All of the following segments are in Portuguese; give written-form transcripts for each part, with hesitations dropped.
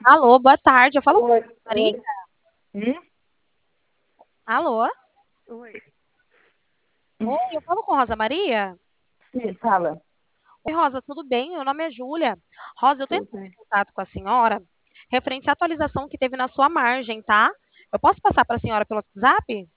Alô, boa tarde. Eu falo com Oi, a Maria? oi. Hum? Alô? Oi. Oi, eu falo com Rosa Maria? Sim, fala. Oi, Rosa, tudo bem? Meu nome é Júlia. Rosa, eu tô Tudo entrando bem. em contato com a senhora referente à atualização que teve na sua margem, tá? Eu posso passar para a senhora pelo WhatsApp?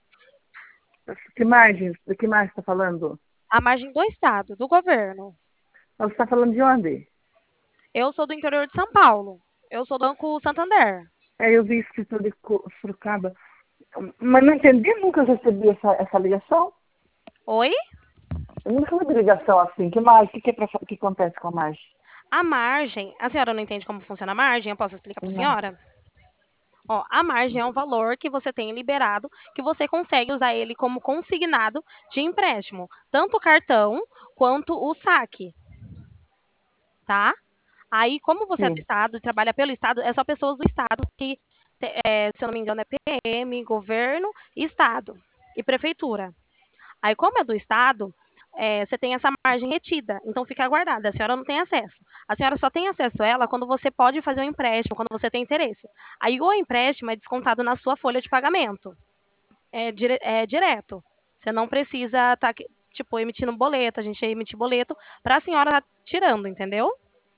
De que margem você está falando? A margem do Estado, do governo. Você está falando de onde? Eu sou do interior de São Paulo. Eu sou do Banco Santander. Eu vi escrito de Sorocaba. Mas não entendi, nunca recebi essa ligação. Oi? Eu nunca recebi ligação assim. Que mais? Que acontece com a margem? A margem, a senhora não entende como funciona a margem? Eu posso explicar para a Não. senhora? Ó, a margem é um valor que você tem liberado, que você consegue usar ele como consignado de empréstimo, tanto o cartão quanto o saque, tá? Aí, como você é do Sim, Estado, trabalha pelo Estado, é só pessoas do Estado que, se eu não me engano, é PM, governo, Estado e prefeitura. Aí, como é do Estado, você tem essa margem retida, então fica guardada, a senhora não tem acesso. A senhora só tem acesso a ela quando você pode fazer um empréstimo, quando você tem interesse. Aí o empréstimo é descontado na sua folha de pagamento. É direto. Você não precisa estar, tipo, emitindo boleto, a gente ia emitir boleto para a senhora tá tirando, entendeu?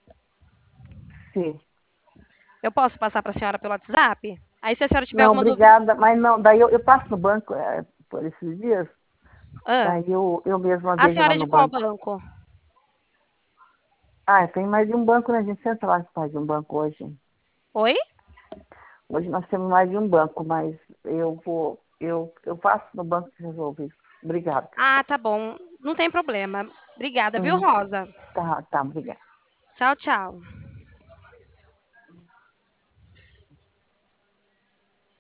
sim. Eu posso passar para a senhora pelo WhatsApp? Aí se a senhora tiver Não, alguma dúvida. obrigada. Mas não, daí eu passo no banco por esses dias. Ah, Daí eu mesma a vejo lá senhora é no de qual banco. banco? Tem mais de um banco, né? A gente senta lá que faz de um banco hoje. Oi? Hoje nós temos mais de um banco, mas eu faço no banco que resolve isso. Obrigada. Ah, tá bom. Não tem problema. Obrigada, viu, Hum, Rosa? tá, obrigada. Tchau, tchau.